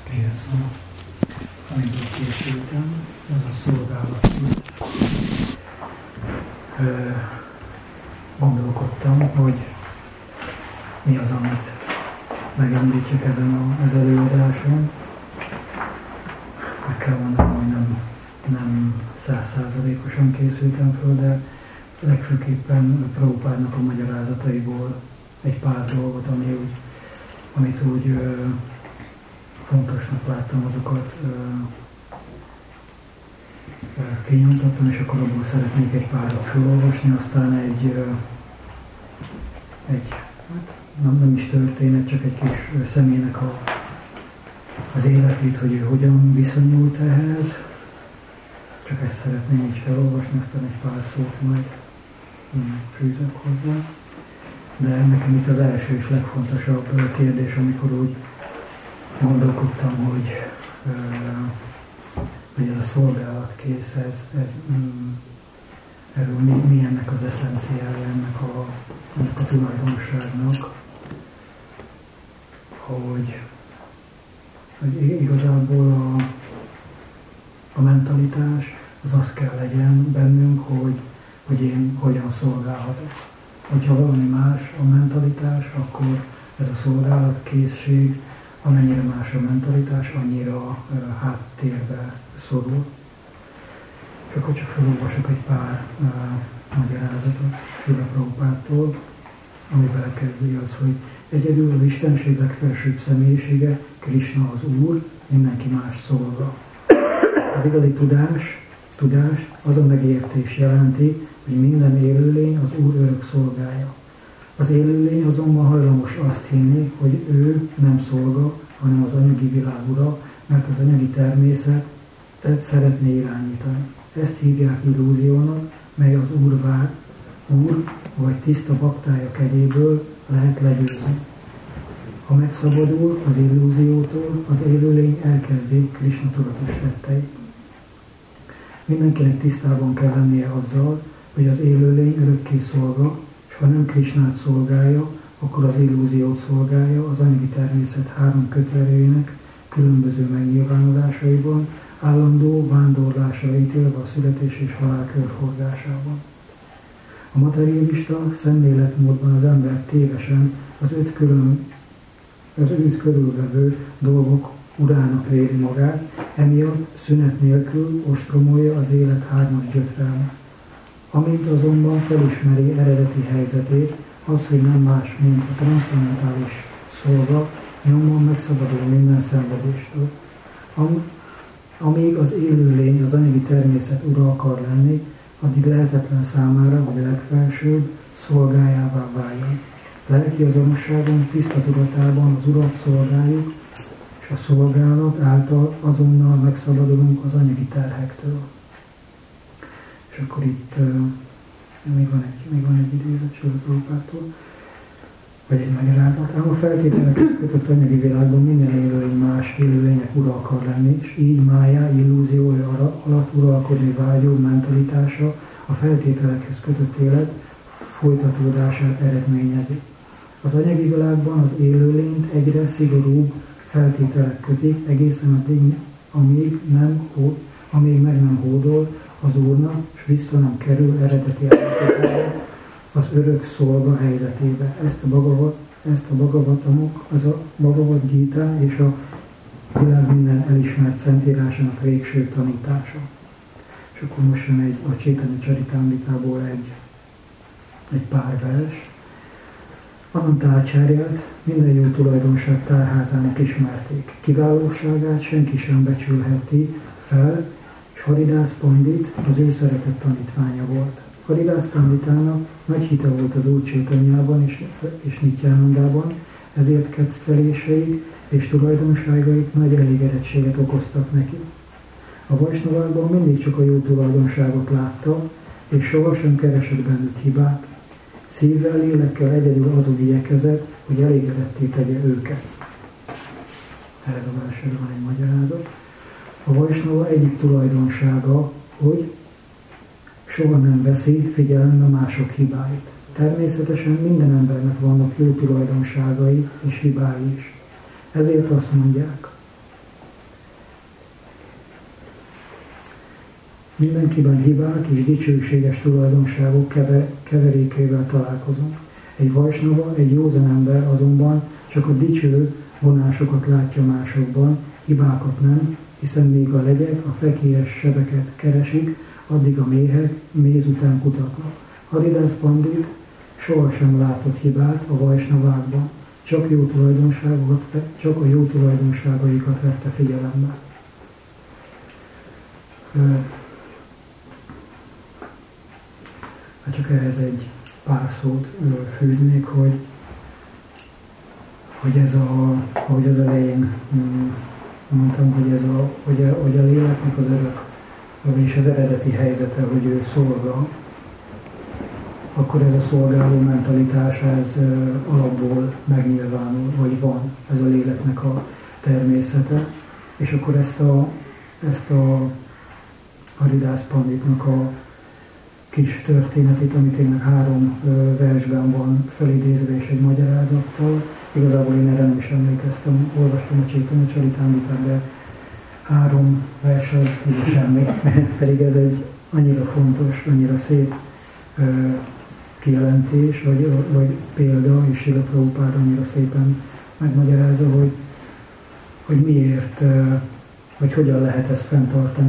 Készül. Amiből készültem, ez a szolgálat. Gondolkodtam, hogy mi az, amit megemlítsek ezen az előadáson. Meg kell mondanom, hogy nem 100%-osan készültem föl, de legfőképpen Prabhupádnak a magyarázataiból egy pár dolgot, amit úgy fontosnak láttam, azokat kinyomtattam, és akkor abból szeretnék egy párat felolvasni, aztán nem is történet, csak egy kis személynek az életét, hogy ő hogyan viszonyult ehhez. Csak ezt szeretném így felolvasni, aztán egy pár szót majd fűzök hozzá. De nekem itt az első és legfontosabb kérdés, amikor úgy gondolkodtam, hogy ez a szolgálatkész, erről mi ennek az eszenciája, ennek a tulajdonságnak, hogy igazából a mentalitás az kell legyen bennünk, hogy én hogyan szolgálhatok. Hogyha valami más a mentalitás, akkor ez a szolgálatkészség, amennyire más a mentalitás, annyira háttérbe szorul. És akkor csak felolvasok egy pár magyarázatot Srila Prabhupádtól, amivel kezdi az, hogy egyedül az Istenség legfelsőbb személyisége, Krishna az Úr, mindenki más szolga. Az igazi tudás az a megértés jelenti, hogy minden élőlény az Úr örök szolgája. Az élőlény azonban hajlamos azt hinni, hogy ő nem szolga, hanem az anyagi világ ura, mert az anyagi természetet szeretné irányítani. Ezt hívják illúziónak, mely az úr vagy tiszta baktája kegyéből lehet legyőzni. Ha megszabadul az illúziótól, az élőlény elkezdi Krishna tudatos tetteit. Mindenkinek tisztában kell lennie azzal, hogy az élőlény örökké szolga, és ha nem Krishnát szolgálja, akkor az illúziót szolgálja az anyagi természet három kötőerőjének különböző megnyilvánulásaiban, állandó vándorlásra ítélve a születés és halál körforgásában. A materialista szemléletmódban az ember tévesen az őt körülvevő dolgok urának véli magát, emiatt szünet nélkül ostromolja az élet hármas gyötrelme. Amint azonban felismeri eredeti helyzetét, az, hogy nem más, mint a transzcendentális szolga, nyomon megszabadul minden szenvedéstől. Amíg az élőlény az anyagi természet ura akar lenni, addig lehetetlen számára, hogy a legfelsőbb szolgájává váljon. Lelki azonosságon, tiszta tudatában az urat szolgáljuk, és a szolgálat által azonnal megszabadulunk az anyagi terhektől. És akkor itt még van egy idézet Srila Prabhupádtól, vagy egy magyarázat. Ám a feltételekhez kötött anyagi világban minden élőlény más élőlények ura akar lenni, és így májá, illúziója alatt uralkodni vágyó mentalitása a feltételekhez kötött élet folytatódását eredményezi. Az anyagi világban az élőlényt egyre szigorúbb feltételek kötik, egészen addig, amíg meg nem hódol az Úrnak, és vissza nem kerül eredeti állapotába, az örök szolga helyzetébe. Ezt a Bhagavatamok, az a Bhagavad Gita és a világ minden elismert szentírásának végső tanítása. És akkor most jön a Chaitanya Charitamritából egy pár vers. Anantácsáryát minden jó tulajdonság tárházának ismerték. Kiválóságát senki sem becsülheti fel, és Haridász Pandit az ő szeretett tanítványa volt. Haridász Panditának nagy hite volt az Úr Chaitanyában és Nityanandában, ezért ketteléseik és tulajdonságaik nagy elégedettséget okoztak neki. A Vaisnavákban mindig csak a jó tulajdonságot látta, és sohasem keresett bennük hibát. Szívvel, lélekkel egyedül azon igyekezett, hogy elégedetté tegye őket. Ehhez a versről van egy magyarázat. A Vaisnava egyik tulajdonsága, hogy soha nem veszi figyelembe mások hibáit. Természetesen minden embernek vannak jó tulajdonságai és hibái is. Ezért azt mondják, Mindenkiben hibák és dicsőséges tulajdonságok keverékével találkozunk. Egy vajsnava, egy józan ember azonban csak a dicső vonásokat látja másokban, hibákat nem, hiszen még a legyek a fekélyes sebeket keresik, addig a méhek méz után kutatnak. Haridász Pandit sohasem látott hibát a vajsnavákban, csak a jó tulajdonságaikat vette figyelembe. Csak ehhez egy pár szót fűznék, hogy ez ahogy az elején mondtam, hogy a léleknek az örök, és az eredeti helyzete, hogy ő szolga, akkor ez a szolgáló mentalitás, ez alapból megnyilvánul, vagy van, ez a léleknek a természete, és akkor ezt a Haridász Panditnak a kis történetét, amit tényleg 3 versben van felidézve és egy magyarázattal. Igazából én erre nem is emlékeztem, olvastam a Csétanya Csaritámritát, de 3 vers az ugye semmi. Pedig ez egy annyira fontos, annyira szép kijelentés, vagy példa, és Srila Prabhupád annyira szépen megmagyarázza, hogy miért, vagy hogyan lehet ezt fenntartani,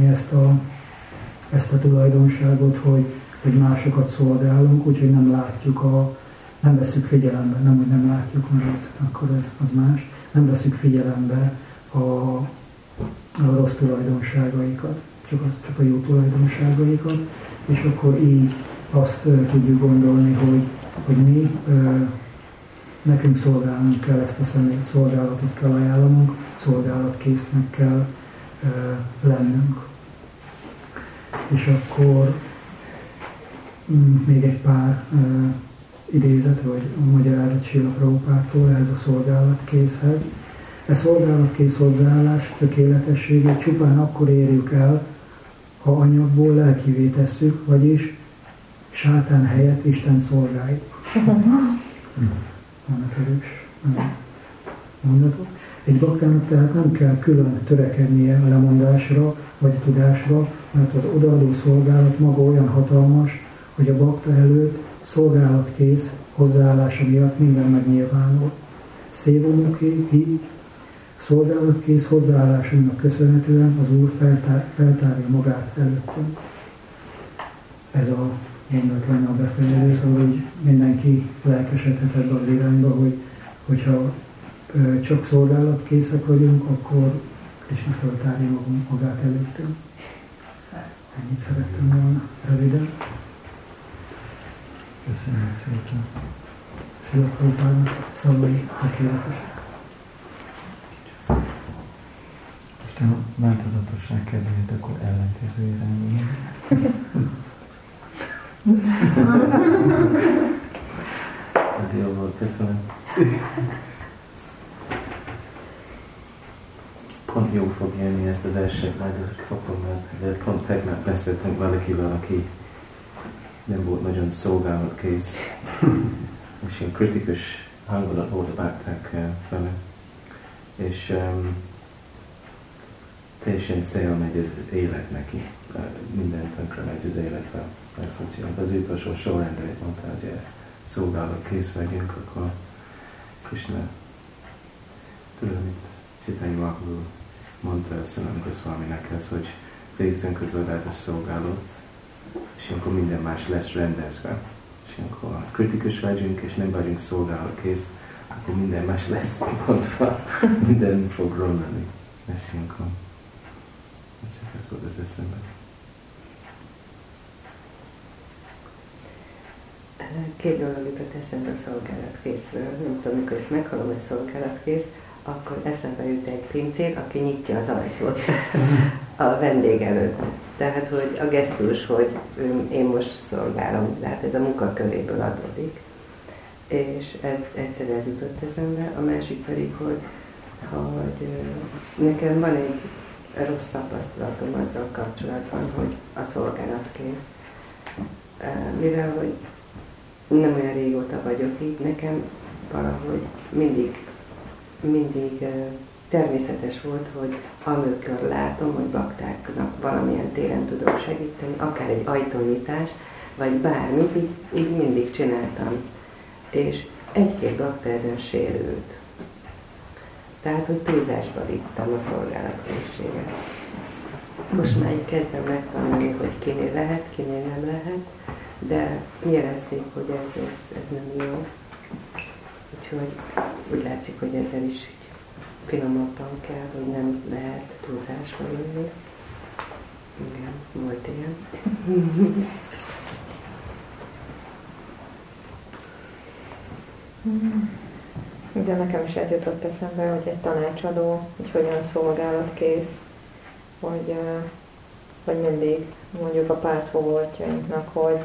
ezt a tulajdonságot, hogy másokat szolgálunk, úgyhogy nem látjuk, nem veszük figyelembe, nem, hogy nem látjuk, mert akkor az más, nem veszük figyelembe a rossz tulajdonságaikat, csak a jó tulajdonságaikat, és akkor így azt tudjuk gondolni, hogy mi nekünk szolgálnunk kell ezt a személyt, szolgálatot kell ajánlanunk, szolgálatkésznek kell lennünk. És akkor még egy pár idézet, vagy magyarázat Srila Prabhupádtól ehhez a szolgálatkészhez. E szolgálatkész hozzáállás tökéletességét csupán akkor érjük el, ha anyagból lelkivé tesszük, vagyis sátán helyett Isten szolgáljuk. Vannak erős mondatok. Egy baktának tehát nem kell külön törekednie a lemondásra vagy tudásra, mert az odaadó szolgálat maga olyan hatalmas, hogy a bakta előtt szolgálatkész hozzáállása miatt minden megnyilvánul. Szévomuké, szolgálatkész hozzáállásunknak köszönhetően az Úr feltárja magát előttünk. Ez a mondat lenne a befejezés, szóval hogy mindenki lelkesedhet ebbe az irányba, hogyha csak szolgálatkészek vagyunk, akkor Krishna feltárja magát előttünk. Ennyit szerettem volna röviden. Köszönöm szépen. Srila Prabhupádnak szavai tökéletesek. Most a változatosság kedvéért akkor ellentéző irányba. Ez jó volt, köszönöm. Pont jó fog jönni ezt a verset, majd kapom ezt, de pont tegnap beszéltünk valakivel, aki nem volt nagyon szolgálatkész, és ilyen kritikus hangulat volt a bágták fele. És teljesen szél megy az élet neki, minden tönkre megy az életbe. Ezt, hogy az utolsó sorrendre mondta, hogy szolgálatkész vagyunk, akkor Krishna, tudom, mit Chaitanya Mahaprabhu mondta Sanatana Goswaminek ez, hogy végzünk az adásos szolgálat, és akkor minden más lesz rendezve. És akkor kritikus vagyunk, és nem vagyunk szolgálatkész, akkor minden más lesz pontva, minden fog romlani. És akkor csak ez volt az eszemben. Két dolog jutott eszembe a szolgálatkészről. Nem tudom, amikor ezt meghallom, hogy szolgálatkész, akkor eszembe jut egy pincér, aki nyitja az ajtót a vendég előtt. Tehát, hogy a gesztus, hogy én most szolgálom, tehát ez a munkaköréből adódik. És egyszer ez jutott eszembe, a másik pedig, hogy nekem van egy rossz tapasztalatom azzal kapcsolatban, hogy a szolgálatkész. Mivel, hogy nem olyan régóta vagyok itt, nekem valahogy mindig természetes volt, hogy amikor látom, hogy baktáknak valamilyen téren tudok segíteni, akár egy ajtónyitás, vagy bármit, így mindig csináltam. És egy-két bakta ezen sérült. Tehát, hogy túlzásba vittem a szolgálatkészséget. Most már így kezdem megtanulni, hogy kinél lehet, kinél nem lehet, de érezték, hogy ez nem jó. Úgyhogy úgy látszik, hogy ezzel is finomabban kell, hogy nem lehet túlzásba jönni. Igen, volt ilyen. De nekem is ez jutott eszembe, hogy egy tanácsadó, hogy hogyan szolgálatkész, hogy mindig mondjuk a pártfogoltjainknak, hogy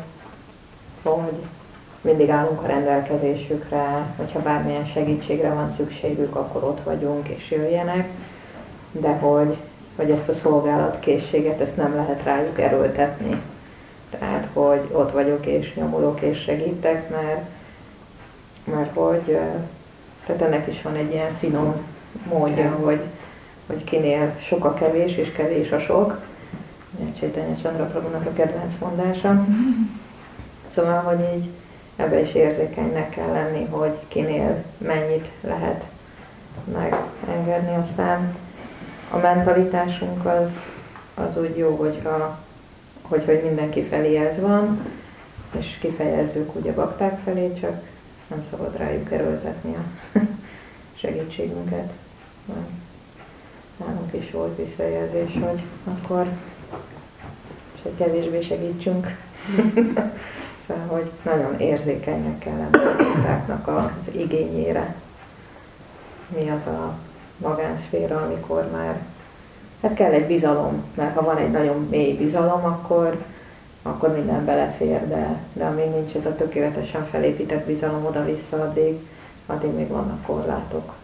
mindig állunk a rendelkezésükre, hogyha bármilyen segítségre van szükségük, akkor ott vagyunk és jöjjenek, de hogy ezt a szolgálatkészséget, ezt nem lehet rájuk erőltetni. Tehát, hogy ott vagyok és nyomulok és segítek, mert hogy tehát ennek is van egy ilyen finom módja, hogy kinél sok a kevés és kevés a sok. Chaitanya Chandra Prabhunak a kedvenc mondása. Szóval, hogy így ebbe is érzékenynek kell lenni, hogy kinél mennyit lehet megengedni. Aztán a mentalitásunk az úgy jó, hogy mindenki felé ez van, és kifejezzük úgy a bakták felé, csak nem szabad rájuk erőltetni a segítségünket. Nálunk is volt visszajelzés, hogy akkor egy kevésbé segítsünk. Szóval, hogy nagyon érzékenynek kell lenni a baktáknak az igényére. Mi az a magánszféra, amikor már hát kell egy bizalom, mert ha van egy nagyon mély bizalom, akkor minden belefér, de amíg nincs ez a tökéletesen felépített bizalom oda-vissza, addig még vannak korlátok.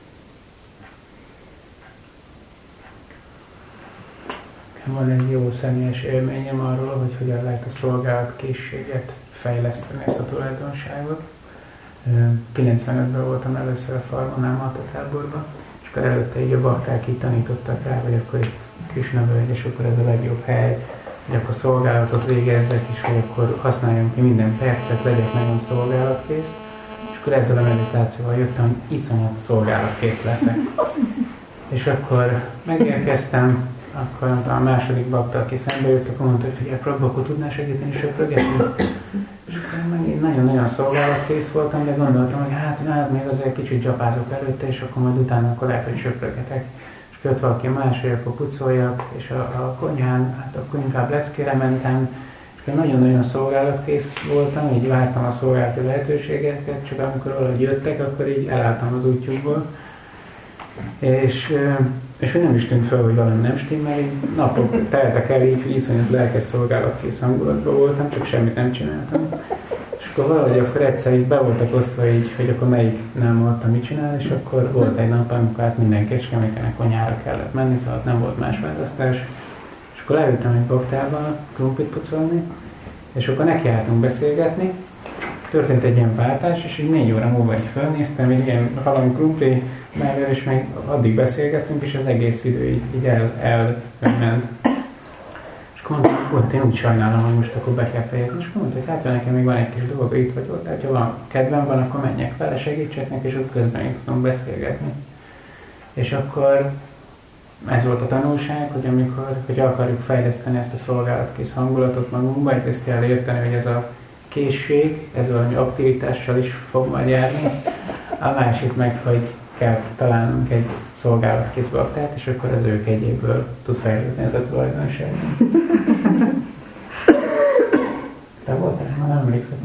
Van egy jó személyes élményem arról, hogy hogyan lehet a szolgálatkészséget fejleszteni, ezt a tulajdonságot. 95-ben voltam először a Farmonál Malta táborban, és akkor előtte így a bakták így tanítottak rá, hogy akkor itt Krishna völgy, és akkor ez a legjobb hely, hogy akkor szolgálatot végezzek, és hogy akkor használjam ki minden percet, legyek nagyon szolgálatkész. És akkor ezzel a meditációval jöttem, hogy iszonyat szolgálatkész leszek. És akkor megérkeztem, akkor a második bakta, aki szembe jött, akkor mondta, hogy figyelj, Prabhu, akkor tudnál segíteni söprögetni? És akkor megint nagyon-nagyon szolgálatkész voltam, de gondoltam, hogy hát még azért kicsit csapázok előtte, és akkor majd utána akkor lehet, hogy söprögetek. És jött valaki más, hogy akkor pucoljak, és a konyhán, hát akkor inkább leckére mentem, és nagyon-nagyon szolgálatkész voltam, így vártam a szolgálati lehetőségeket, csak amikor valahogy jöttek, akkor így elálltam az útjukból. És hogy nem is tűnt fel, hogy valami nem stimmel, így napok teltek el, így iszonyat lelkes szolgálatkész hangulatban voltam, csak semmit nem csináltam. És akkor valahogy akkor egyszer így be voltak osztva így, hogy akkor melyik nem volt, mit csinál, és akkor volt egy nap, amikor hát minden Kecskeméten konyhára kellett menni, szóval nem volt más választás. És akkor leültem egy baktába krumplit pucolni, és akkor nekiálltunk beszélgetni. Történt egy ilyen váltás, és így 4 óra múlva így fölnéztem, így ilyen valami krumpli mellől, és még addig beszélgettünk, és az egész idő így elment. És akkor mondtam, hogy én úgy sajnálom, hogy most akkor be kell fejezni. És mondta, hogy hát nekem még van egy kis dolga itt vagy ott, hát ha van kedvem van, akkor menjek vele, segítsek neki, és ott közben én tudunk beszélgetni. És akkor ez volt a tanulság, hogy amikor akarjuk fejleszteni ezt a szolgálatkész hangulatot magunkba, ezt kell érteni, hogy ez a készség, ez valami aktivitással is fog majd járni. A másik meg, hogy kell találnunk egy szolgálatkész baktát, és akkor az ők egyéből tud fejlődni ez a tulajdonság. Te voltál? Már nem emlékszem.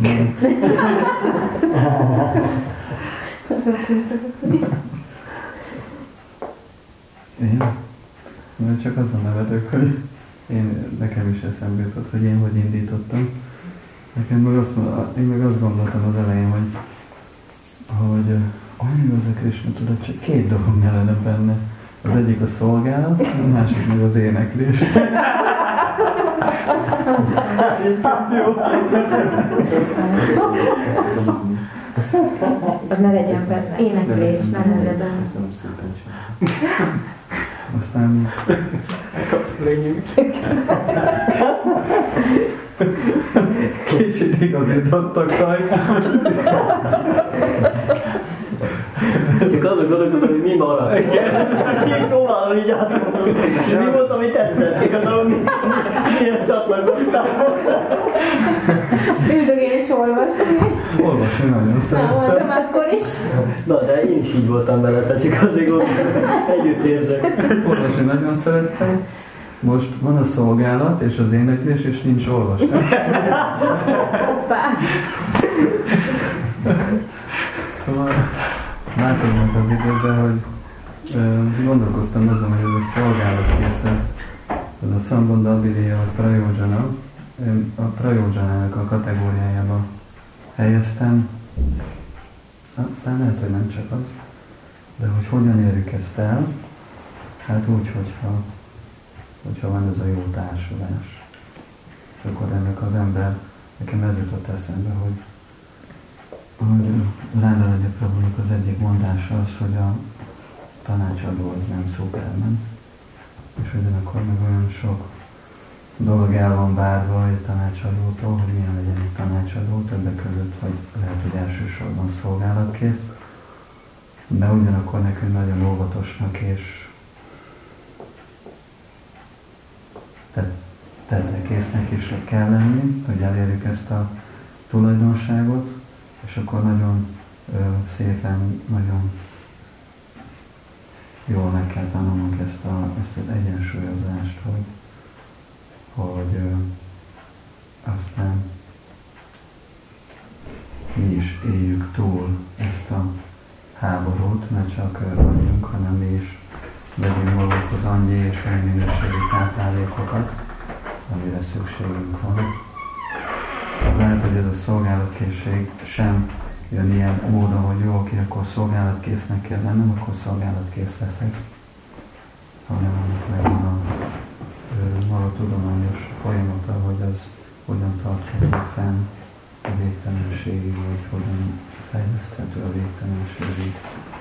Én? Mert csak azon nevetek, hogy nekem is eszembe jutott, hogy én hogy indítottam. Én meg azt gondoltam az elején, hogy olyan a Krishna tudat, csak 2 dolog ne lenne benne. Az egyik a szolgálat, a másik meg az éneklés. Az ne legyen benne. Éneklés, ne legyen benne. Köszönöm szépen. Aztán Kapsz lényünk. kicsit igazítottak rajta. Csak azok gondolkodom, hogy mi maradt. Én próbálom így átgondolni. Mi volt, ami tetszett? Igazából miért csatlakoztál? Üldögél és olvasni. Olvasni nagyon szeretem. Számoltam akkor is. Na, de én is így voltam vele, csak azért gondolom, együtt érzek. Olvasni nagyon szerettem. Most van a szolgálat és az éneklés, és nincs olvasás. Hoppá. Szóval látod meg az időben, hogy gondolkoztam azon, hogy ez a szolgálatkész, ez a Sambandha-abhidheya vagy Prayojana, a Prayojanának a kategóriájába helyeztem. Aztán lehet, hogy nem csak az, de hogy hogyan érjük ezt el, hát úgy, hogyha van ez a jó társulás. És akkor ennek az ember, nekem ez jutott eszembe, hogy Rándaradja Prabhunak az egyik mondása az, hogy a tanácsadó az nem Superman, és ugyanakkor meg olyan sok dolog el van várva egy tanácsadótól, hogy milyen legyen egy tanácsadó, többek között, hogy lehet, hogy elsősorban szolgálatkész, de ugyanakkor nekünk nagyon óvatosnak és tettekésznek is kell lenni, hogy elérjük ezt a tulajdonságot, és akkor nagyon szépen, nagyon jól meg kell tanulnunk ezt az egyensúlyozást, hogy aztán mi is éljük túl ezt a háborút, ne csak vagyunk, hanem mi is vegyünk magukhoz annyi és olyan minőségi táplálékokat, amire szükségünk van. Lehet, hogy ez a szolgálatkészség sem jön ilyen módon, hogy jó, oké, akkor szolgálatkésznek kell lennem, akkor szolgálatkész leszek, hanem annak megvan a maga tudományos folyamata, hogy az hogyan tartható fenn a végtelenségig, vagy hogyan fejleszthető a végtelenségig.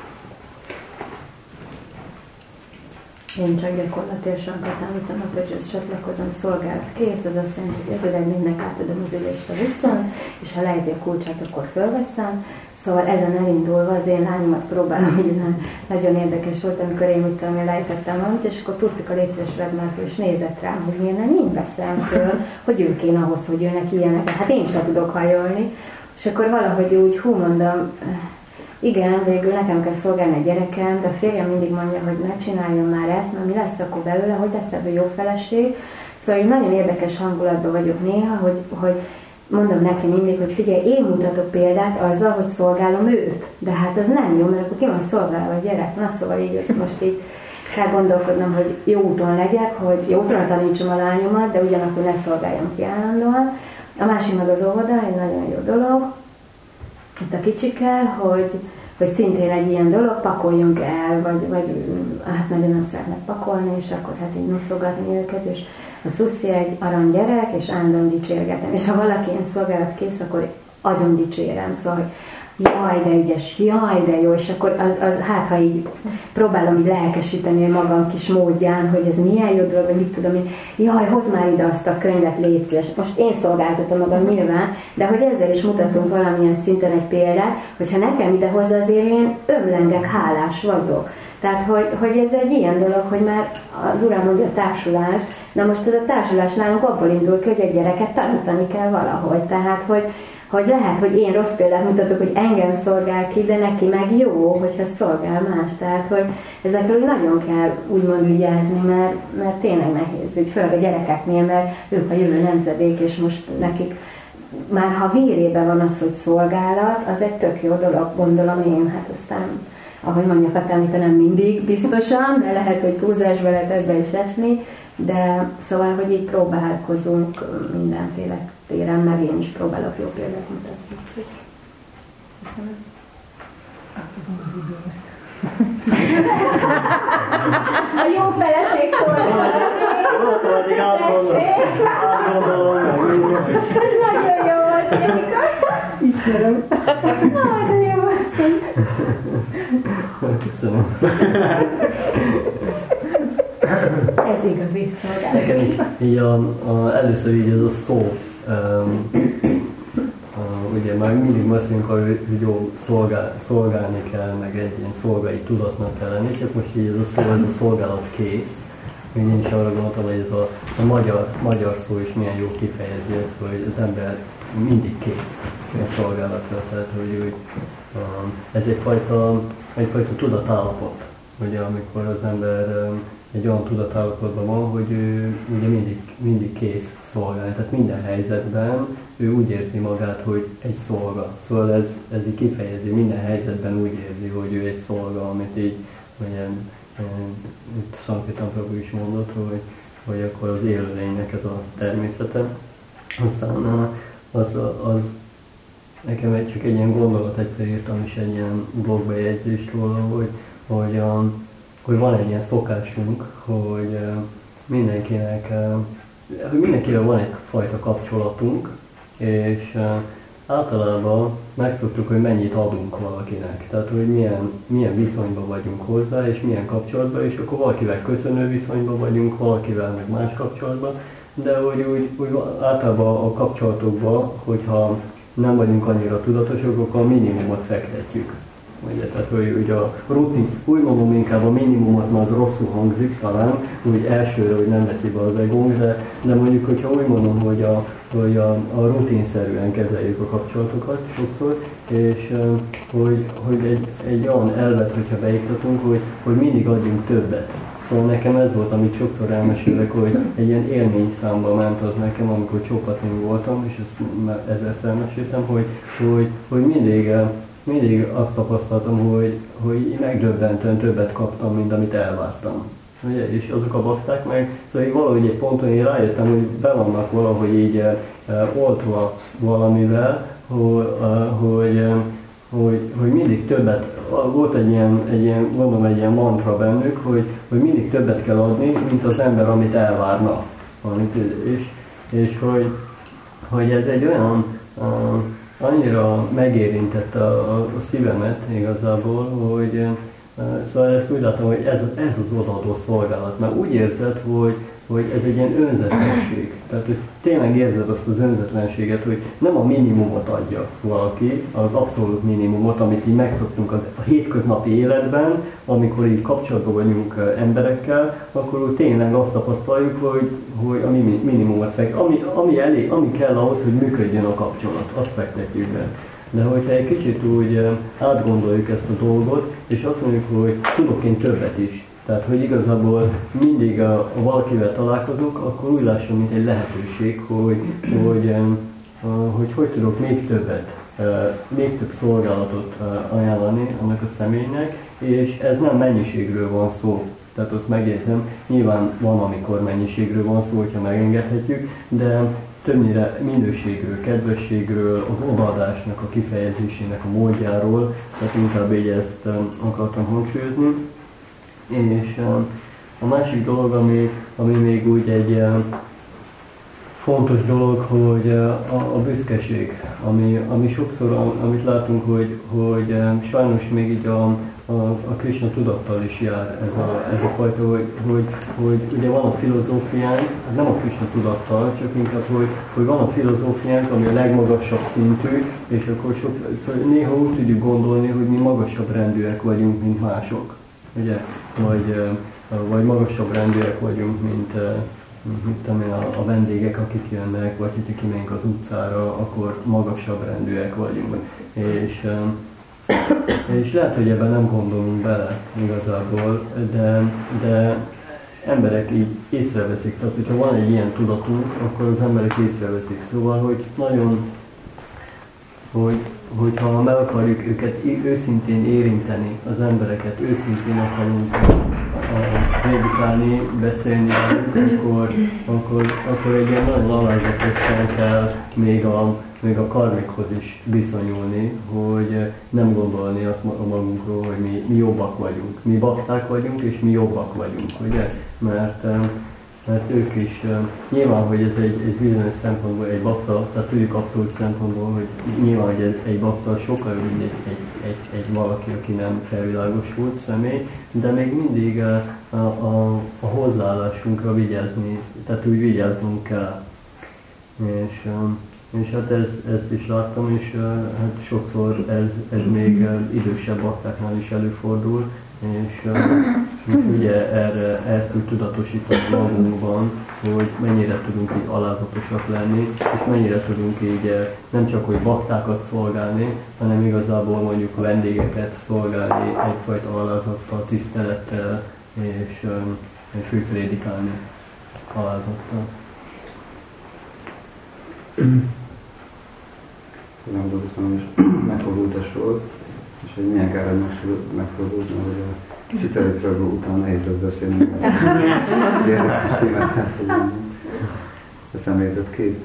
Én csak gyakorlatilag amit a Pöcsös csatlakozom, szolgálatkész, az azt jelenti, hogy az eredménynek átadom az ülést a buszon, és ha lejti a kulcsát, akkor fölveszem. Szóval ezen elindulva az én lányomat próbálom, hogy nagyon érdekes volt, amikor én úgy tudom, hogy lejtettem valamit, és akkor Pusztika légy szíves, vedd már föl, és nézett rám, hogy miért nem én veszem föl, hogy ők én ahhoz, hogy őnek ilyenek. Hát én sem tudok hajolni. És akkor valahogy úgy, mondom, igen, végül nekem kell szolgálni a gyerekem, de a férjem mindig mondja, hogy ne csináljon már ezt, mert mi lesz akkor belőle, hogy lesz ebből jó feleség. Szóval nagyon érdekes hangulatban vagyok néha, hogy mondom neki mindig, hogy figyelj, én mutatok példát azzal, hogy szolgálom őt. De hát az nem jó, mert akkor ki van szolgálva a gyerek. Na szóval így most így kell gondolkodnom, hogy jó úton legyek, hogy jó úton tanítsam a lányomat, de ugyanakkor ne szolgáljam ki állandóan. A másik meg az óvoda, egy nagyon jó dolog. Itt a kicsikkel, hogy szintén egy ilyen dolog, pakoljunk el, vagy hát nagyon nem szeretnek pakolni, és akkor hát így noszogatni őket, és a Szuszi egy arany gyerek, és állandóan dicsérgetem. És ha valaki ilyen szolgálatkész, akkor agyon dicsérem, szóval jaj, de ügyes, jaj, de jó, és akkor hát ha így próbálom így lelkesíteni magam kis módján, hogy ez milyen jó dolog, vagy mit tudom én, jaj, hozd már ide azt a könyvet, légy szíves. Most én szolgáltatom magam nyilván, de hogy ezzel is mutatunk valamilyen szinten egy példát, hogyha nekem ide hozza, azért én ömlengek, hálás vagyok. Tehát, hogy ez egy ilyen dolog, hogy már az Uram mondja a társulás, na most ez a társulás nálunk abból indul ki, hogy egy gyereket tanítani kell valahogy. Tehát, hogy lehet, hogy én rossz példát mutatok, hogy engem szolgál ki, de neki meg jó, hogyha szolgál más. Tehát, hogy ezekről nagyon kell úgymond vigyázni, mert tényleg nehéz, úgy főleg a gyerekeknél, mert ők a jövő nemzedék, és most nekik már ha vérében van az, hogy szolgálat, az egy tök jó dolog, gondolom én, hát aztán ahogy mondjak, a nem mindig biztosan, mert lehet, hogy túlzásba lehet ebbe is esni, de szóval, hogy így próbálkozunk mindenféle téren, meg én is próbálok jó példát mutatni. Átadom az időnek. A jó feleség szolgálat. Tessék! Ez nagyon jó volt. Ismerem. De jó asszony. Köszönöm. Ez igazi szolgálat. Így először így ez a szó, ugye már mindig beszélünk arról, hogy jó szolgálni kell, meg egy ilyen szolgai tudatnak kell lenni, csak most így ez a szolgálat kész. Még én is arra gondoltam, hogy ez a magyar szó is milyen jó kifejezi ezt, hogy az ember mindig kész a szolgálatra, tehát hogy ez egyfajta tudatállapot, ugye, amikor az ember egy olyan tudatállapotban van, hogy ő ugye mindig kész szolgálni, tehát minden helyzetben ő úgy érzi magát, hogy egy szolga. Szóval ez így kifejezi, minden helyzetben úgy érzi, hogy ő egy szolga, amit így itt Sankirtan Prabhu is mondott, hogy akkor az élőlénynek ez a természete. Aztán az nekem csak egy ilyen gondolat, egyszer írtam is egy ilyen blogbejegyzést róla, hogy van egy ilyen szokásunk, hogy mindenkivel van egyfajta kapcsolatunk, és általában megszoktuk, hogy mennyit adunk valakinek. Tehát, hogy milyen viszonyban vagyunk hozzá, és milyen kapcsolatban, és akkor valakivel köszönő viszonyban vagyunk, valakivel meg más kapcsolatban, de úgy általában a kapcsolatokban, hogyha nem vagyunk annyira tudatosok, akkor a minimumot fektetjük. Ugye, tehát, hogy a rutin, úgy mondom inkább a minimumot, mert az rosszul hangzik talán, úgy elsőre, hogy nem veszi be az egónk, de mondjuk, hogyha úgy mondom, hogy a rutinszerűen kezeljük a kapcsolatokat sokszor, és hogy egy olyan elvet, hogyha beiktatunk, hogy mindig adjunk többet. Szóval nekem ez volt, amit sokszor elmesélek, hogy egy ilyen élményszámba ment az nekem, amikor Csopatén voltam, és ezt ezerszer meséltem, hogy mindig azt tapasztaltam, hogy megdöbbentően többet kaptam, mint amit elvártam. Ugye? És azok a bakták meg, szóval valahogy egy ponton én rájöttem, hogy be vannak valahogy így oltva valamivel, hogy mindig többet, volt egy ilyen mantra bennük, hogy mindig többet kell adni, mint az ember, amit elvárna. És hogy ez egy olyan, annyira megérintette a szívemet igazából, hogy szóval ezt úgy látom, hogy ez az odaadó szolgálat, mert úgy érzed, hogy ez egy ilyen önzetlenség. Tehát, hogy tényleg érzed azt az önzetlenséget, hogy nem a minimumot adja valaki, az abszolút minimumot, amit így megszoktunk a hétköznapi életben, amikor így kapcsolatban vagyunk emberekkel, akkor úgy tényleg azt tapasztaljuk, hogy a minimumot ami kell ahhoz, hogy működjön a kapcsolat, azt fektetjük be. De hogyha egy kicsit úgy átgondoljuk ezt a dolgot, és azt mondjuk, hogy tudok én többet is, tehát, hogy igazából mindig valakivel találkozok, akkor úgy lássam, mint egy lehetőség, hogy tudok még többet, még több szolgálatot ajánlani annak a személynek, és ez nem mennyiségről van szó. Tehát azt megjegyzem, nyilván van, amikor mennyiségről van szó, hogyha megengedhetjük, de többnyire minőségről, kedvességről, az odaadásnak a kifejezésének a módjáról, tehát inkább így ezt akartam hangsúlyozni. És a másik dolog, ami még úgy egy fontos dolog, hogy a büszkeség, ami sokszor, amit látunk, hogy sajnos még így a Krishna tudattal is jár ez a fajta, hogy ugye van a filozófiánk, nem a Krishna tudattal, csak inkább, hogy van a filozófiánk, ami a legmagasabb szintű, és akkor szóval néha úgy tudjuk gondolni, hogy mi magasabb rendűek vagyunk, mint mások. Ugye? Vagy magasabb rendűek vagyunk, mint a vendégek, akik jönnek, vagy hogyha kimegyünk az utcára, akkor magasabb rendűek vagyunk. És lehet, hogy ebben nem gondolunk bele igazából, de emberek így észreveszik. Tehát, hogyha van egy ilyen tudatunk, akkor az emberek észreveszik. Szóval, hogy nagyon, hogyha meg akarjuk őket őszintén érinteni, az embereket őszintén akarunk prédikálni, beszélni, akkor egy ilyen nagyon alázatosan kell még a karmikhoz is viszonyulni, hogy nem gondolni azt magunkról, hogy mi jobbak vagyunk. Mi bakták vagyunk, és mi jobbak vagyunk, ugye? Mert mert ők is, nyilván, hogy ez egy bizonyos szempontból egy bakta, tehát ők abszolút szempontból, hogy nyilván, hogy ez egy bakta sokkal jobb, mint egy valaki, aki nem felvilágosult személy, de még mindig a hozzáállásunkra vigyázni, tehát úgy vigyáznunk kell. És hát ezt is láttam, és hát sokszor ez még idősebb baktáknál is előfordul, és ugye ezt úgy tudatosítani magunkban, hogy mennyire tudunk így alázatosak lenni, és mennyire tudunk így nem csak hogy baktákat szolgálni, hanem igazából mondjuk a vendégeket szolgálni egyfajta alázattal, tisztelettel, és úgy prédikálni alázattal. Nem dolgoztam, és megfordultas volt, és hogy milyen kár, hogy megfordult, mert hogy a csitelőtről után nehéz lesz beszélni. Érdekes témát elfogadni. Eszembe jutott két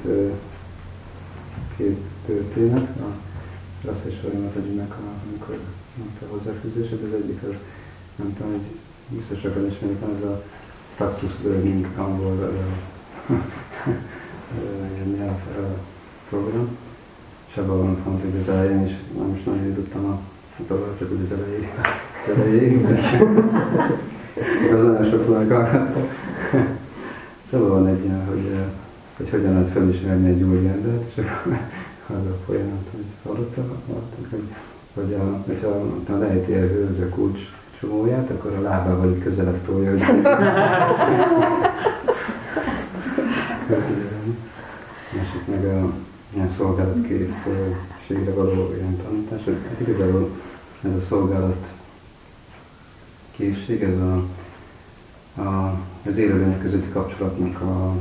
történet. A Rassz és Sorimat Agyunak, amikor mondta a hozzáfűzését, az egyik az, nem tudom, hogy biztosak elismerik, az a taxus learning angol nyelv program. És abban van pont, hogy az elején is, nem is nagyon jutottam a tovább, csak úgy az elejéig. Igaz, nagyon sokszor meghallgattam. És abban van egy ilyen, hogy hogyan lehet felismerni egy új rendet, és az a folyamat, hogy hallottam, hogy ha lejti a hőz a kulcs csomóját, akkor a lábával így közelebb tolja, hogy másik meg a ilyen szolgálatkészségre való ilyen tanítás, hogy hát igazából ez a szolgálatkészség, ez az élőlények közötti kapcsolatnak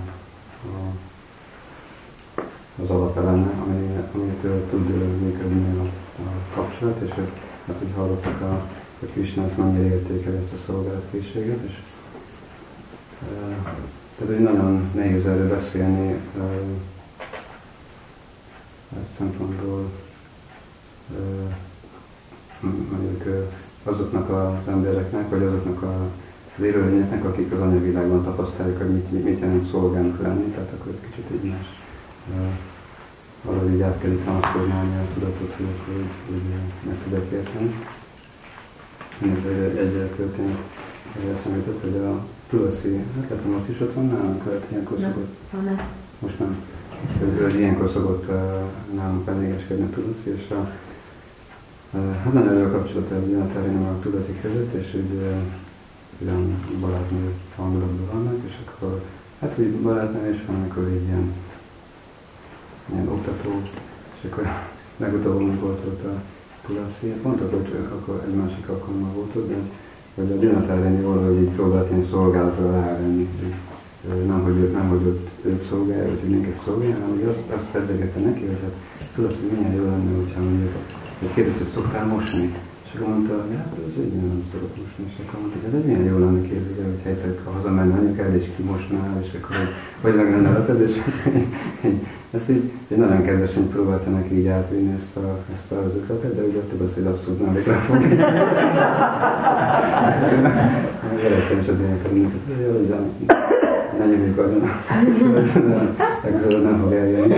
az alapeleme, amitől tud működni a kapcsolat, és hát, hogy hallottak, hogy Krisna ezt mennyire értékel ezt a szolgálatkészséget, és tehát, hogy nagyon nehéz erről beszélni, szempontból mondjuk azoknak az embereknek, vagy azoknak az élőlényeknek, akik az anyagvilágban tapasztalják, hogy mit jelent szolgának lenni, tehát akkor egy kicsit így más valahogy így át kell transformálni a tudatot, hogy akkor így meg tudják érteni. Egy történet eszembe jutott, hogy a Tulasi, hát lehet, most is ott van nálunk, hogy ilyenkor szokott. Most nem. Hogy ilyenkor szokott nálunk vendégeskedni a Tulasi, és hát nagyon jó kapcsolat a Gyanatárinak a Tulasi között, és úgy olyan barátnő hangulatban vannak, és akkor hát úgy barátnő is van, amikor így ilyen oktató, és akkor legutóbb volt ott a Tulasi, pont akkor egy másik alkalommal volt ott, de hogy a Gyanatárini valahogy így próbált ilyen szolgálatra rávenni. Nem, hogy őt szolgálja, vagy hogy minket szolgálja, hanem hogy azt fedzegette neki, hogy hát tudod, hogy milyen jó lenne, hogyha mondjuk, hogy kérdezte, hogy szoktál mosni? És akkor mondta, hogy hát az így nem szokott mosni, és akkor mondta, hogy ez milyen jó lenne, képzelni, hogyha egyszer hazamenne anyukád, és kimosnál, és akkor hogy meg lenne leted, és ezt így nagyon kedvesen próbálta neki így átvinni ezt az ötletet, de ugye ott az, hogy abszolút nem végre fogni. Jeleztem is a tényeket, hogy ne nyomjuk agyon. Egyszer nem fog eljönni.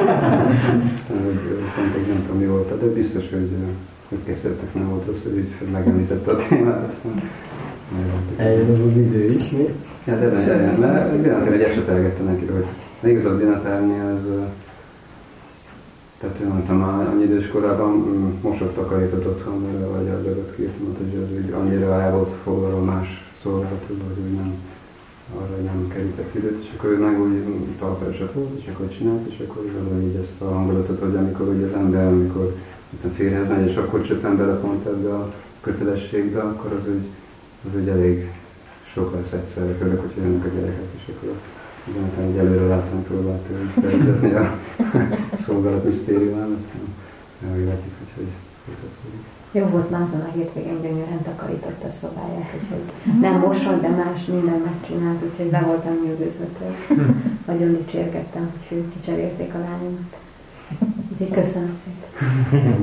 Pont egy nem tudom mi volt, de biztos, hogy készítettek nem volt rossz, hogy így megemlítette a témát, aztán eljön az idő is, mi? Hát eljön, mert Dinatár egy esetelgette neki, hogy még az a Dinatárni az, tehát én mondtam, annyi idős korában mosott takarított otthon, vagy a dolgot kért, mondta, hogy az úgy annyira el volt foglalva más szolgálatul, hogy úgy nem arra nem kerített időt, és akkor ő meg úgy talpelsett volt, és akkor csinált, és akkor valahogy így ezt a hangulatot, hogy amikor ugye az ember, amikor férhez megy, és akkor csöppen bele pont ebbe a kötelességbe, akkor az úgy elég sok lesz egyszerre, főleg, hogyha jönnek a gyerekek, és akkor ugyanatán így előre láttam, próbálta felvezetni a szolgálat misztériumán, aztán meglátjuk, hogy folytatódik. Jó volt már azon a hétvégén, gyönyörűen takarította a szobáját, úgyhogy nem mosott, de más minden megcsinált, úgyhogy be voltam nyűgözve tőle. Nagyon dicsérgettem, hogy kicserélték a lányomat. Úgyhogy köszönöm szépen.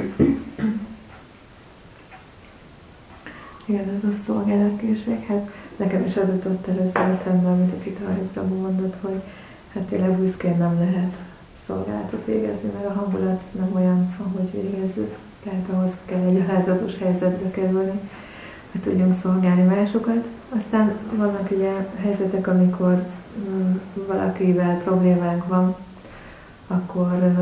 Igen, ez a szolgálatkészség, hát nekem is az jutott először eszembe, amit a Csitari Prabhu mondott, hogy hát tényleg büszkén nem lehet szolgálatot végezni, mert a hangulat nem olyan, ahogy végezzük. Tehát ahhoz kell egy alázatos helyzetbe kerülni, hogy tudjunk szolgálni másokat. Aztán vannak ugye helyzetek, amikor valakivel problémánk van, akkor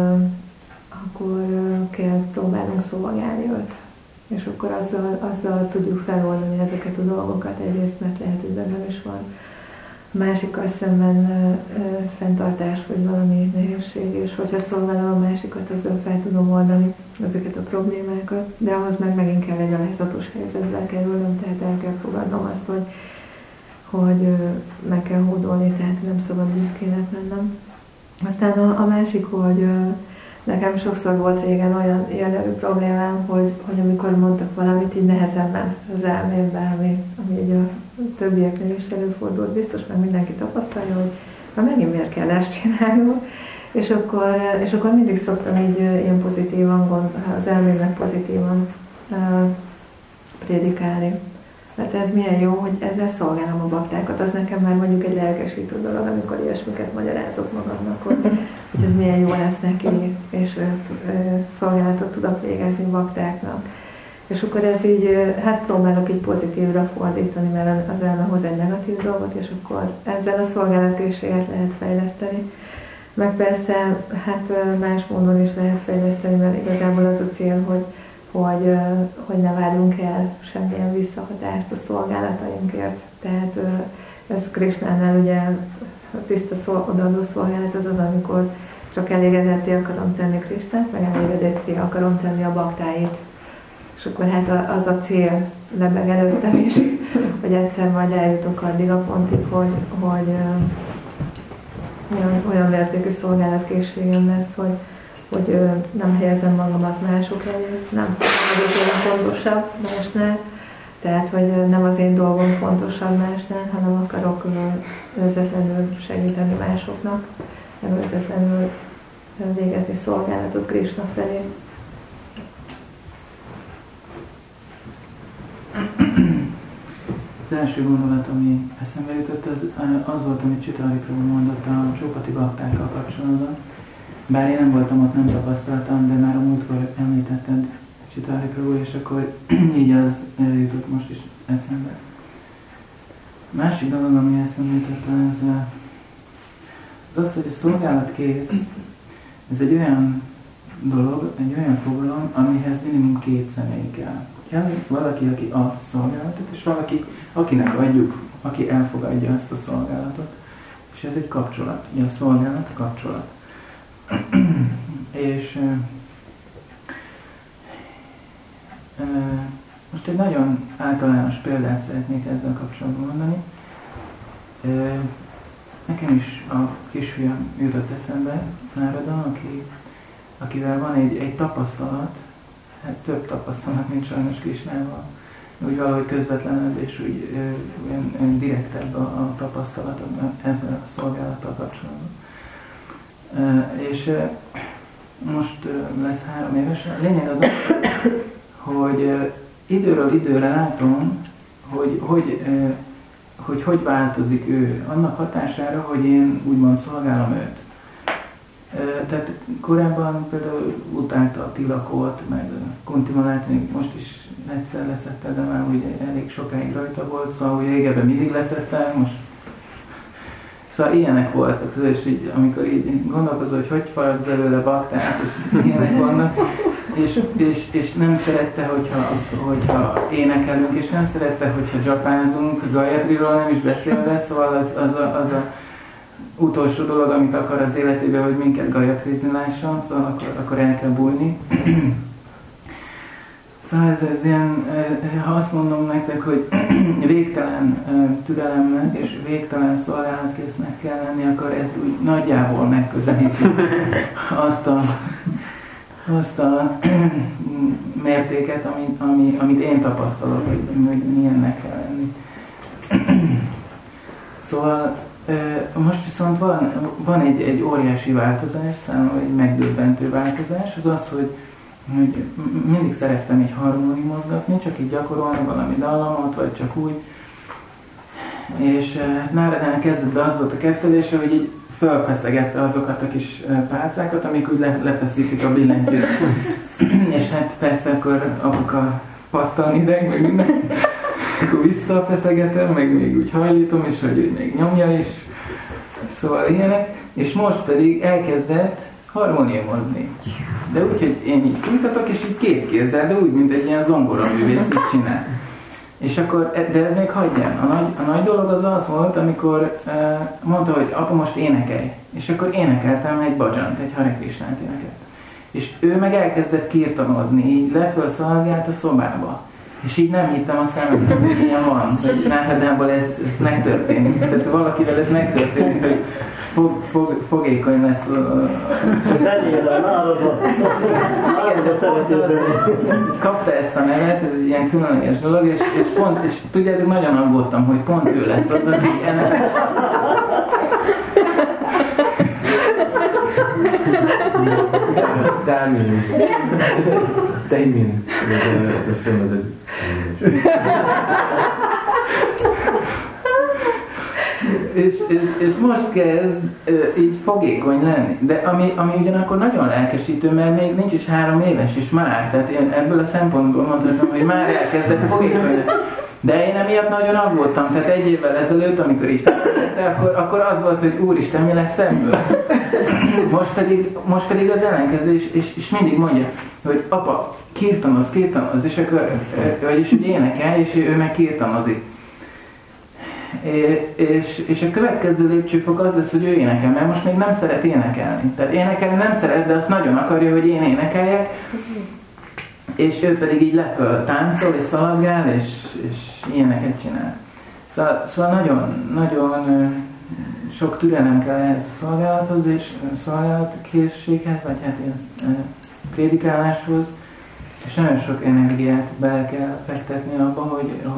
kell próbálnunk szolgálni őt. És akkor azzal tudjuk feloldani ezeket a dolgokat, egyrészt mert lehet, hogy bennem is van a másikkal szemben fenntartás, vagy valami nehézség, és hogyha szolgálom a másikat, azzal fel tudom oldani ezeket a problémákat, de ahhoz meg megint kell egy alázatos helyzetbe kerülnöm, tehát el kell fogadnom azt, hogy meg kell hódolni, tehát nem szabad büszkének lennem. Aztán a másik, hogy nekem sokszor volt régen olyan jellegű problémám, hogy amikor mondtak valamit, így nehezen ment az elmémbe, ami így a többieknél is előfordult, biztos meg mindenki tapasztalja, hogy megint miért kell ezt csinálnom, és akkor mindig szoktam így ilyen pozitívan, az elmémnek pozitívan prédikálni. Mert ez milyen jó, hogy ezzel szolgálom a baktákat, az nekem már mondjuk egy lelkesítő dolog, amikor ilyesmiket magyarázok magamnak, hogy ez milyen jó lesz neki, és szolgálatot tudok végezni baktáknak. És akkor ez így, hát próbálok így pozitívra fordítani, mert az elme hoz egy negatív dolgot, és akkor ezzel a szolgálatkészséget lehet fejleszteni. Meg persze, hát más módon is lehet fejleszteni, mert igazából az a cél, hogy ne várjunk el semmilyen visszahatást a szolgálatainkért. Tehát ez Krishnánál ugye a tiszta odaadó szolgálat az, amikor csak elégedetté akarom tenni Krishnát, meg elégedetté akarom tenni a baktáit. És akkor hát az a cél lebeg előttem is, hogy egyszer majd eljutok addig a pontig, hogy olyan mértékű szolgálatkészségem lesz, hogy nem helyezem magamat mások elé, nem vagyok olyan fontosabb másnál, tehát hogy nem az én dolgom fontosabb másnál, hanem akarok önzetlenül segíteni másoknak, önzetlenül végezni szolgálatot Krishna felé. Az első gondolat, ami eszembe jutott, az volt, amit Csitari Prabhu mondott a Csopati baktákkal kapcsolatban. Bár én nem voltam ott, nem tapasztaltam, de már a múltkor említetted Csitari Prabhu, és akkor így az jutott most is eszembe. A másik dolog, ami eszembe jutott, az, hogy a szolgálat kész, ez egy olyan dolog, egy olyan fogalom, amihez minimum 2 személy kell. Kell valaki, aki ad szolgálatot, és valaki, akinek adjuk, aki elfogadja ezt a szolgálatot. És ez egy kapcsolat, ugye a szolgálat kapcsolat. És most egy nagyon általános példát szeretnék ezzel kapcsolatban mondani. Nekem is a kisfiam jutott eszembe, Nárada, akivel van egy tapasztalat, hát több tapasztalat, mint sajnos Krishnával, úgy valahogy közvetlenebb és úgy olyan direktebb a tapasztalat ezzel a szolgálattal kapcsolatban. És most lesz 3 éves. A lényeg az, hogy időről időre látom, hogy változik ő annak hatására, hogy én úgymond szolgálom őt. Tehát korábban például utálta a tilakot, meg a kuntimalát, most is egyszer leszette, de már ugye elég sokáig rajta volt, szóval ugye régebben mindig leszettem, most szóval ilyenek voltak, és így, amikor így gondolkozol, hogy farad belőle baktát, és ilyenek vannak, és nem szerette, hogyha énekelünk, és nem szerette, hogyha japánzunk, Gayatriról nem is beszélve, szóval az a utolsó dolog, amit akar az életében, hogy minket gayatrizni lásson, szóval akkor el kell bújni. Szóval ez ilyen, ha azt mondom nektek, hogy végtelen türelemnek és végtelen szolgálatkésznek kell lenni, akkor ez úgy nagyjából megközelíti azt a mértéket, amit én tapasztalok, hogy milyennek kell lenni. Szóval most viszont van egy óriási változás, számomra egy megdöbbentő változás, az, hogy mindig szerettem így harmóni mozgatni, csak így gyakorolni valami dallamot, vagy csak úgy. És Náradán kezdetben az volt a kezdődése, hogy így fölfeszegette azokat a kis pálcákat, amik úgy lefeszítik a billentyűt. És hát persze akkor apuka pattan ideg, meg minden. Akkor visszafeszegetem, meg még úgy hajlítom, és hogy ő még nyomja is. Szóval ilyenek. És most pedig elkezdett harmóniumozni. De úgy, hogy én így fújtatok, és így két kézzel, de úgy, mint egy ilyen zongoraművész így csinál. És akkor, de ez még hagyján. A nagy dolog az volt, amikor mondta, hogy apa, most énekelj. És akkor énekeltem egy bhajant, egy Hare Krishnát énekelt. És ő meg elkezdett kirtanozni, így lefölszalgált a szobába. És így nem hittem a szememnek, hogy ilyen van, hogy Náradában ez megtörténik. Tehát valakivel ez megtörténik, hogy fogékony lesz Zenével, Náradban. Kapta ezt a nevet, ez egy ilyen különleges dolog, és tudjátok, nagyon aggódtam, hogy pont ő lesz az, aki ennek... Damien, ez a film, ez egy... És most kezd így fogékony lenni. De ami ugyanakkor nagyon lelkesítő, mert még nincs is 3 éves, és már, tehát én ebből a szempontból mondhatom, hogy már elkezdett fogékony lenni. De én emiatt nagyon aggódtam, tehát 1 évvel ezelőtt, amikor így feltette, akkor az volt, hogy úristen, mi lesz szemből. Most pedig az ellenkező, és mindig mondja, hogy apa, kirtanoz, és akkor, vagyis hogy énekelj, és ő meg kirtanozik. És a következő lépcsőfok az lesz, hogy ő énekel, mert most még nem szeret énekelni. Tehát énekelni nem szeret, de azt nagyon akarja, hogy én énekeljek, és ő pedig így leföl táncol, és szaladgál, és ilyeneket csinál. Szóval nagyon sok türelem kell ehhez a szolgálathoz, és szolgálatkészséghez, vagy hát ilyen prédikáláshoz, és nagyon sok energiát bele kell fektetni abba,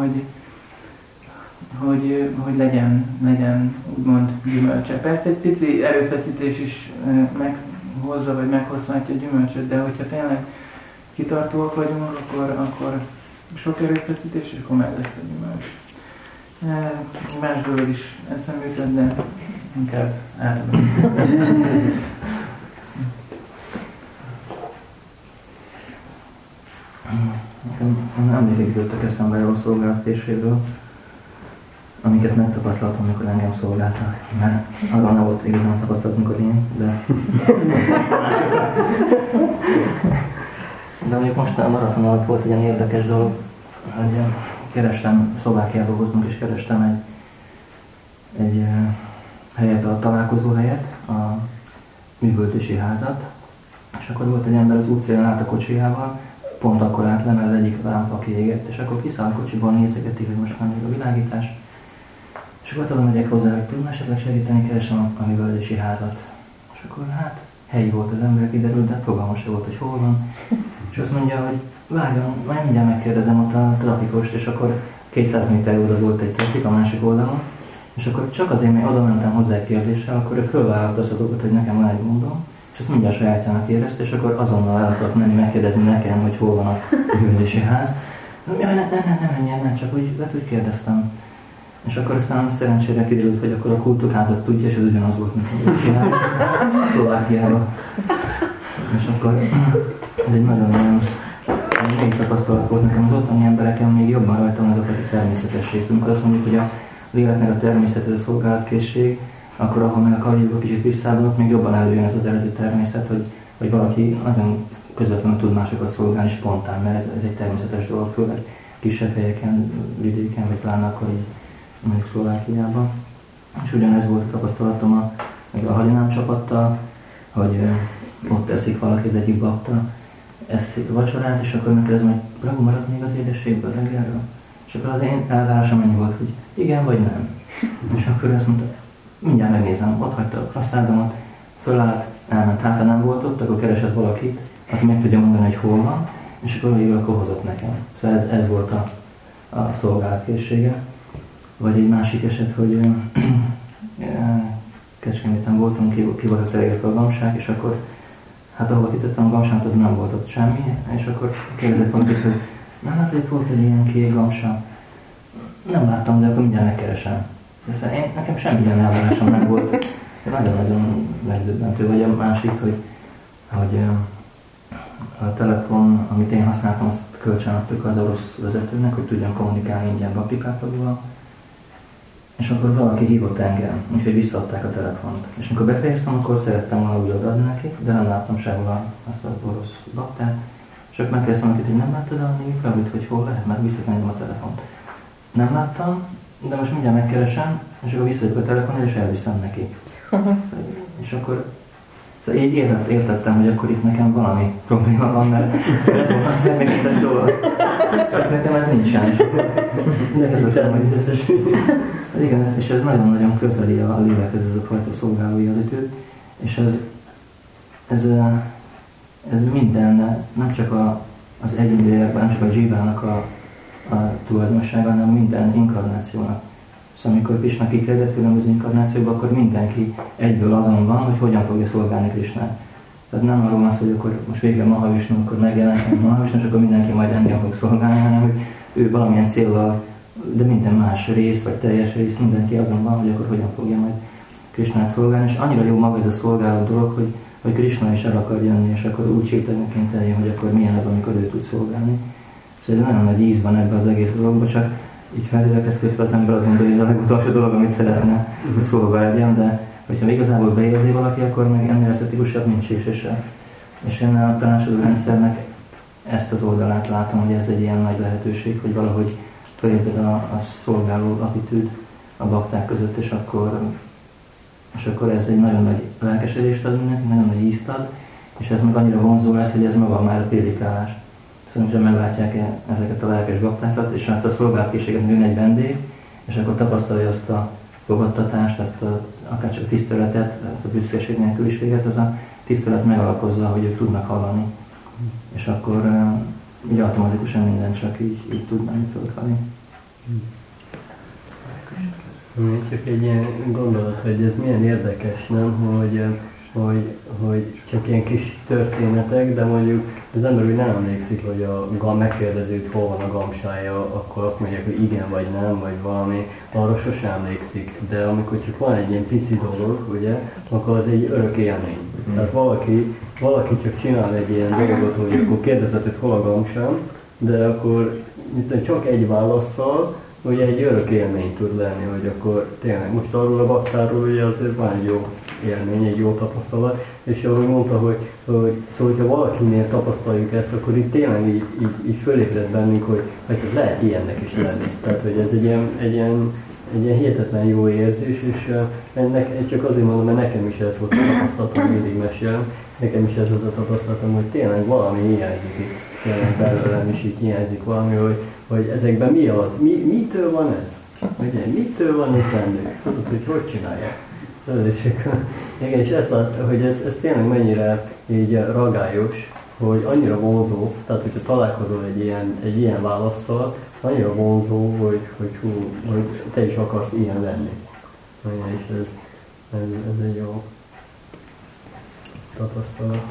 hogy legyen úgymond gyümölcse. Persze egy pici erőfeszítés is meghozza, vagy meghozhatja a gyümölcsöt, de hogyha tényleg kitartóak vagyunk, akkor sok erőfeszítés, és akkor meg lesz a gyümölcs. Más dolog is eszembe jutott, de inkább átadom. Emlékek jöttek eszembe a szolgálatkészségről, amiket megtapasztaltam, amikor engem szolgáltak. Mert arra nem volt igazán tapasztalatunk a én, de... De mondjuk most a maraton alatt volt egy ilyen érdekes dolog, hogy kerestem, Szlovákiában voltunk, és kerestem egy helyet, a találkozó helyet, a művöltési házat, és akkor volt egy ember az útszélen állt a kocsijával, pont akkor állt le, mert az egyik lámpa kiégett, és akkor kiszáll a kocsiból, nézegeti, hogy most van még a világítás. És akkor oda megyek hozzá, hogy tudna esetleg segíteni, keresem a művöltési házat. És akkor hát helyi volt az ember, kiderült, de fogalmas se volt, hogy hol van. És azt mondja, hogy várjon, majd mindjárt megkérdezem ott a trafikost, és akkor 200 méter oda volt egy trafik a másik oldalon, és akkor csak azért, mert oda mentem hozzá egy kérdéssel, akkor ő fölvállalta azt a dolgot, hogy nekem van egy mondom, és azt mindjárt sajátjának érezte, és akkor azonnal el akart menni megkérdezni nekem, hogy hol van a művöldési ház. Nem menjen, csak úgy kérdeztem. És akkor aztán szerencsére kiderült, hogy akkor a kultúrházat tudja, és ez ugyanaz volt, mint a Szlovákiában. És akkor ez egy nagyon mély tapasztalat volt nekem, az ottani embereken még jobban rajtam azok a természetesség. Amikor azt mondjuk, hogy a léleknek a természet, ez a szolgálatkészség, akkor ahol meg a karjukba kicsit visszaadnak, még jobban előjön ez az eredeti természet, hogy valaki nagyon közvetlenül tud másokat szolgálni spontán, mert ez egy természetes dolog, főleg kisebb helyeken, vidéken, vagy pláne akkor így mondjuk Szlovákiában. És ugyanez volt a tapasztalatom a hagyományom csapattal, hogy ott eszik valaki, az egyik bakta, eszik a vacsorát, és akkor megkérdezem, hogy Bragu, marad még az édességből reggelről? És akkor az én elvárásom ennyi volt, hogy igen vagy nem. És akkor azt mondta, mindjárt megnézem, ott hagyta a szádamat, fölállt, elment, hát nem volt ott, akkor keresett valakit, aki meg tudja mondani, hogy hol van, és akkor végül akkor hozott nekem. Szóval ez volt a szolgálatkészsége. Vagy egy másik eset, hogy Kecskeméten voltunk, ki voltak teregetve a gamsák, és akkor hát ahova kitettem a gamsát, az nem volt ott semmi, és akkor kérdezett valakit, hogy nem, hát itt volt egy ilyen kék gamsa. Nem láttam, de akkor mindjárt megkeresem. Nekem semmilyen elvárásom nem volt. Nagyon-nagyon megdöbbentő. Vagy a másik, hogy a telefon, amit én használtam, azt kölcsönadtuk az orosz vezetőnek, hogy tudjam kommunikálni ingyen Bapikápolóval. És akkor valaki hívott engem, úgyhogy visszaadták a telefont. És amikor befejeztem, akkor szerettem volna úgy odaadni neki, de nem láttam sehol azt az orosz baktát. És akkor megkérdeztem nekik, hogy nem láttad a névfelvét, hogy hol lehet, mert visszaadni engem a telefont. Nem láttam, de most mindjárt megkeresem, és akkor visszaadjuk a telefonra, és elviszem neki. És akkor így értettem, hogy akkor itt nekem valami probléma van, mert ez volt a természetes dolog. Csak nekem ez nincsen. Igen, és ez nagyon-nagyon közeli a lélekhez, ez a fajta szolgálói attitűd. És ez minden, nem csak az egyéni lélekben, nem csak a zsívának a tulajdonsága, hanem minden inkarnációnak. Szóval amikor Krishna kifejezett különböző inkarnációkban, akkor mindenki egyből azon van, hogy hogyan fogja szolgálni Krishnát. Tehát nem arról van szó, hogy akkor most végre Mahavishnu, akkor megjelenik Mahavishnu, és akkor mindenki majd engem fog szolgálni, hanem hogy ő valamilyen céllal, de minden más rész, vagy teljes rész, mindenki azon van, hogy akkor hogyan fogja majd Krishnát szolgálni. És annyira jó maga ez a szolgáló dolog, hogy Krishna is el akar jönni, és akkor úgy sétályoként eljön, hogy akkor milyen az, amikor ő tud szolgálni. Szóval nagyon nagy íz van ebben az egész dologban, csak így felülelkezködve az ember azt mondja, hogy ez a legutolsó dolog, amit szeretne szólva legyen, de hogyha igazából beérzi valaki, akkor meg ennél esztetikusabb nincs is. És én a tanácsadó rendszernek ezt az oldalát látom, hogy ez egy ilyen nagy lehetőség, hogy valahogy felébred a szolgáló attitűd a bakták között, és akkor ez egy nagyon nagy lelkesedést ad mindenki, nagyon nagy ízt ad, és ez meg annyira vonzó lesz, hogy ez maga már a prédikálás. Szóval meglátják ezeket a lelkes baktákat, és azt a szolgálatkészséget jön egy vendég, és akkor tapasztalja azt a fogadtatást, akár csak tiszteletet, ezt a büszkeség nélküliséget, az a tisztelet megalapozza, hogy ők tudnak hallani. És akkor így automatikusan minden csak így tud menni fölfelé. Csak egy ilyen gondolat, hogy ez milyen érdekes, nem? Hogy csak ilyen kis történetek, de mondjuk az ember úgy nem emlékszik, hogy a megkérdezőt hol van a gamsája, akkor azt mondják, hogy igen vagy nem, vagy valami, arra sosem emlékszik. De amikor csak van egy ilyen pici dolog, ugye, akkor az egy örök élmény. Tehát valaki csak csinál egy ilyen dolgot, hogy akkor kérdezett, hogy hol a gamsám, de akkor csak egy válasszal, ugye egy örök élmény tud lenni, hogy akkor tényleg most arról a baktáról ugye azért van egy jó élmény, egy jó tapasztalat, és ahogy mondta, hogy szóval, hogyha valakinél tapasztaljuk ezt, akkor itt tényleg így fölébred bennünk, hogy lehet ilyennek is lenni. Tehát, hogy ez egy ilyen hihetetlen jó érzés, és ennek csak azért mondom, mert nekem is ez volt a tapasztalatom, mindig mesélem, nekem is ez volt a tapasztalatom, hogy tényleg valami hiányzik itt, tényleg belőlem is így hiányzik valami, hogy ezekben mi az, mitől van ez? Ugye, mitől van itt bennük? Tudod, hogy csinálják? Igen, és ezt lát, hogy ez tényleg mennyire így ragályos, hogy annyira vonzó, tehát hogyha találkozol egy ilyen válasszal, annyira vonzó, hogy te is akarsz ilyen lenni. És ez egy jó tapasztalat.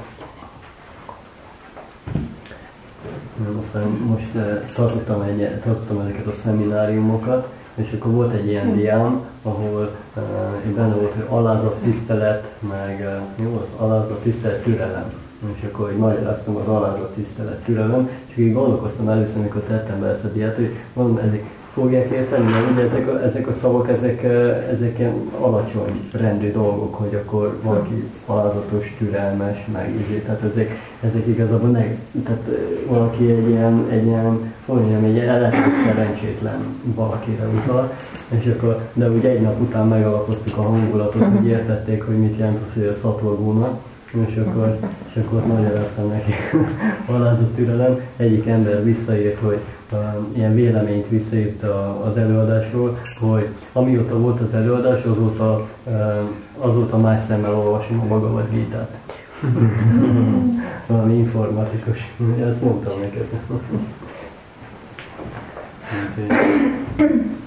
Aztán most tartottam ezeket a szemináriumokat, és akkor volt egy ilyen diám, ahol benne volt, hogy alázat, tisztelet, meg mi volt? Alázat, tisztelet, türelem. És akkor így magyaráztam az alázat, tisztelet, türelem, és így gondolkoztam először, amikor tettem be ezt a diát, hogy mondom, ezek fogják érteni, mert ugye ezek a szavak, ezek ilyen alacsony rendű dolgok, hogy akkor valaki alázatos, türelmes, meg így, tehát ezek igazából tehát valaki egy ilyen szerencsétlen valakire utal, és akkor, de ugye egy nap után megalapoztuk a hangulatot, hogy értették, hogy mit jelent az, hogy a szatvagónak, és akkor magyaráztam neki alázat, türelem. Egyik ember visszaírt, hogy ilyen véleményt visszaírt az előadásról, hogy amióta volt az előadás, azóta más szemmel olvasom a Bhagavad Gítát. Valami informatikus. Ezt mondtam neked.